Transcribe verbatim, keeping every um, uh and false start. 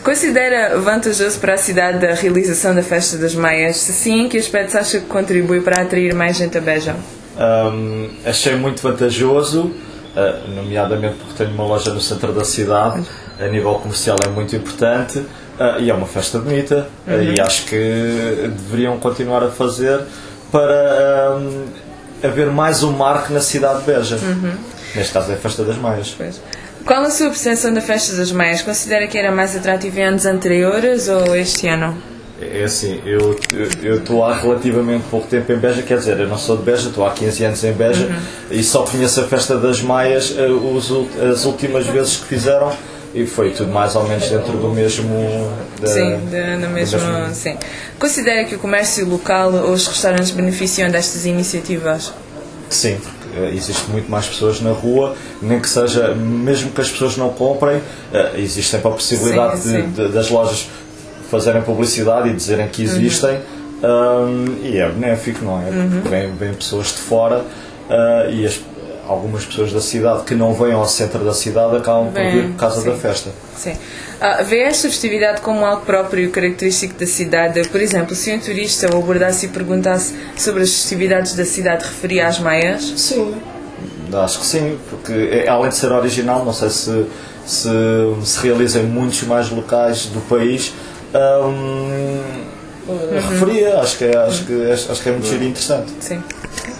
Considera vantajoso para a cidade a realização da Festa das Maias? Se sim, em que aspectos acha que contribui para atrair mais gente a Beja? Um, achei muito vantajoso, uh, nomeadamente porque tenho uma loja no centro da cidade, a nível comercial é muito importante, uh, e é uma festa bonita, uhum. uh, e acho que deveriam continuar a fazer para um, haver mais um marco na cidade de Beja. Uhum. Neste caso é a Festa das Maias. Pois. Qual a sua percepção da Festa das Maias? Considera que era mais atrativa em anos anteriores ou este ano? É assim, eu eu estou há relativamente pouco tempo em Beja, quer dizer, eu não sou de Beja, estou há quinze anos em Beja, uhum. e só conheço a Festa das Maias uh, os, as últimas vezes que fizeram, e foi tudo mais ou menos dentro do mesmo... Da, sim, de, no mesmo, mesmo... Sim. Considera que o comércio local ou os restaurantes beneficiam destas iniciativas? Sim. Existe muito mais pessoas na rua, nem que seja, mesmo que as pessoas não comprem, existe sempre a possibilidade sim, sim. De, de, das lojas fazerem publicidade e dizerem que existem, uhum. um, e é benéfico, não é? Uhum. Porque vêm, vêm pessoas de fora uh, e as, algumas pessoas da cidade que não vêm ao centro da cidade acabam por vir por causa sim. da festa. Sim. Ah, vê esta festividade como algo próprio e característico da cidade? Por exemplo, se um turista o abordasse e perguntasse sobre as festividades da cidade, referia às Maias? Sim, acho que sim, porque além de ser original, não sei se se, se realiza em muitos mais locais do país, hum, uhum. referia, acho que é, acho que é, acho que é muito uhum. interessante. Sim.